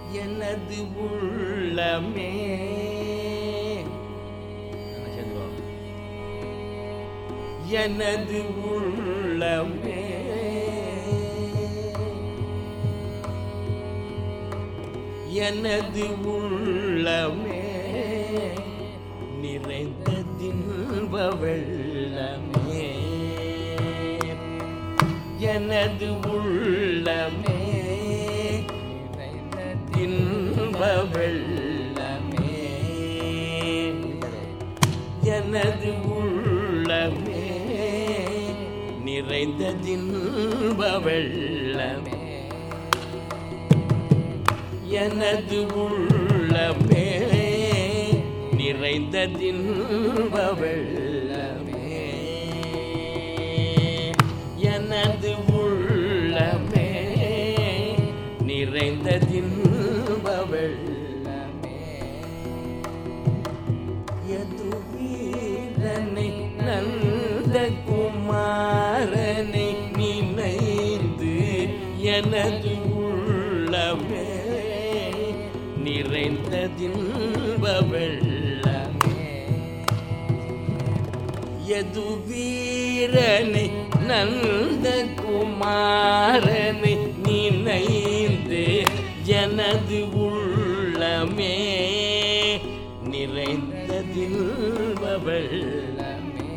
எனது உள்ளமே எனது உள்ளமே எனது உள்ளமே நிறைந்த தின்ப வெள்ளமே எனது உள்ளமே தின்ப வெள்ளமே எனது உள்ளமே நிறைந்த தின்ப வெள்ளமே எனது உள்ளமே நிறைந்த தின்ப வெள்ளமே எனது உள்ளமே நிறைந்த தின்ப வெள்ளமே யதுவீரனை நந்த குமாரனை நினைந்து எனது உள்ளமே நிறைந்த தின்ப வெள்ளமே யதுவீரனை நந்த குமாரனை நினைந்து எனது உள்ளமே நிறைந்த தின்ப வெள்ளமே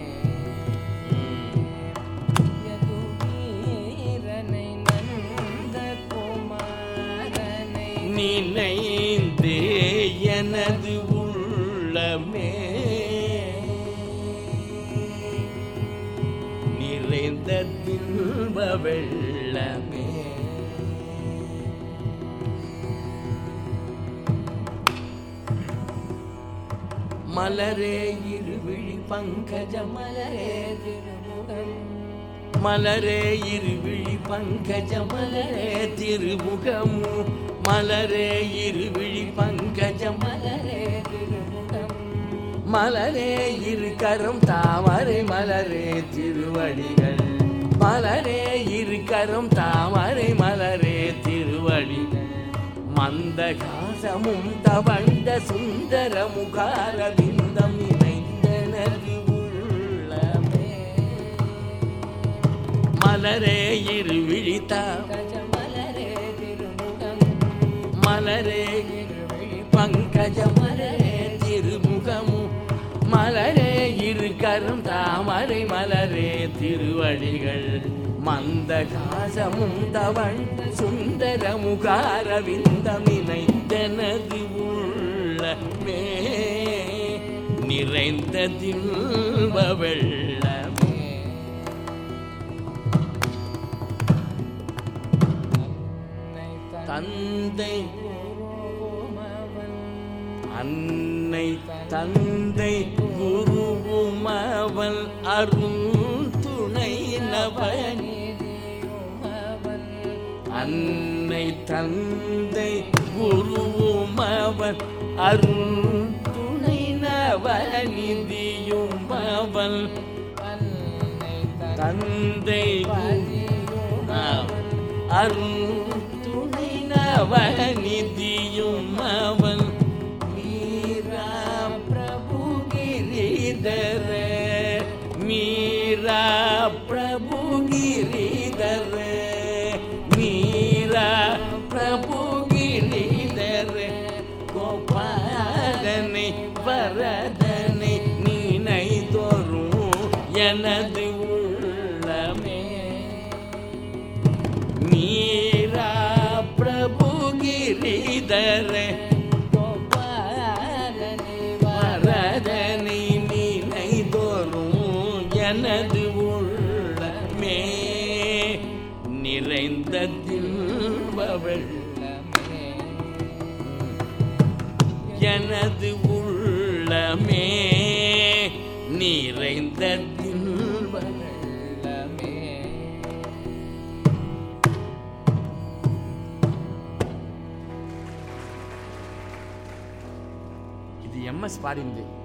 யதுவீரனை நந்த குமாரனை நினைந்து எனது உள்ளமே நிறைந்த தின்ப வெள்ளமே மலரே இருவிழி பங்கஜ மலரே திருமுகம் மலரே இருவிழி பங்கஜ மலரே திருமுகமு மலரே இருவிழி பங்கஜ மலரே திருமுகம் மலரே இரு கரம் தாமரை மலரே திருவடிகள் மலரே இரு கரம் தாமரை மலரே திருவடிகள் மந்தகாசமும் தவண்ட சுந்தர முகார பிந்தம் இணைந்தனது உள்ளமே மலரே இரு விழித்தா மலரே திருமுகம் மலரே இருவிழி பங்கஜ மலரே திருமுகமு மலரே இரு கரம் தாமரை மலரே திருவடிகள் மந்தகாசமும் தவண் சுந்தர முகார விந்தம் இணைந்தனது உள்ளமே நிறைந்த தின்ப வெள்ளமே தந்தை அன்னை தந்தை குருவும் அவன் அருந்துணை நவனி அன்னை தந்தை குருவும் அவன் அருந்துணை நவநிதியும் அவன் தந்தை அருந்துணை நவநிதியும் அவன் மீரா பிரபு கிரிதர மீரா பிரபு கிரிதர மீரா பிரபு கிரிதர கோபாலனை வரதனை நீனை தோறும் எனது உள்ளமே மீரா பிரபு கிரிதர கோபாலனை வரதனை நீனை தோறும் எனது உள்ளமே நிறைந்த தின்ப வெள்ளமே எனது உள்ளமே நிறைந்த தின்ப வெள்ளமே இது MS பாடிந்து